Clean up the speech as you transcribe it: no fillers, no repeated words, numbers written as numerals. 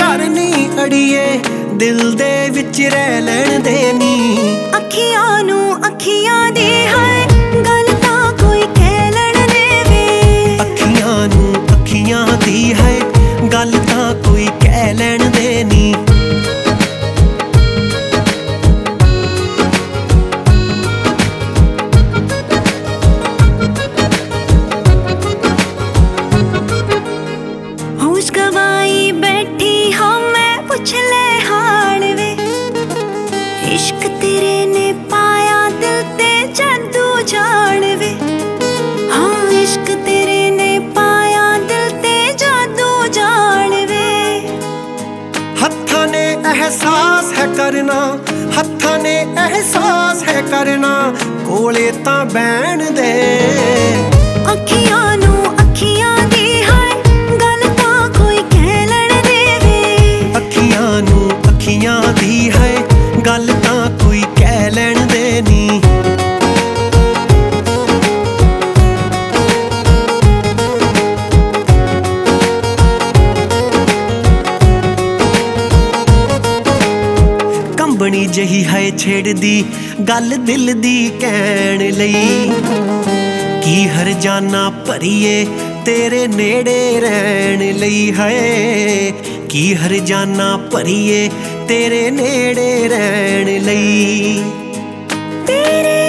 प्यार नी अड़िए दिल दे विच रह लैण दे नी। अखियां नू अखियां दी है गल तां कोई कह लैण देवे। अखियां नू अखियां दी है गल तां कोई कह लैण दे नी। होश गवाई बैठी हाँ मैं पूछ ले हाल वे। इश्क तेरे ने पाया दिल ते जादू जान वे। हाँ इश्क तेरे ने पाया दिल ते जादू जान वे। हत्थां ने एहसास है करना, हत्थां ने एहसास है करना, कोले तां बैण दे। अखियां नू अखियां दी है गल तां कोई कह लैण देवे। अखियां नू अखियां दी है गल तां कोई कह लैण दे नी। कंबनी जही है छेड़दी गल दिल दी कहण लई। की हर जाना भरीए तेरे नेड़े रहण लई है। की हर जाना भरीए तेरे नेड़े रहण लई। तेरे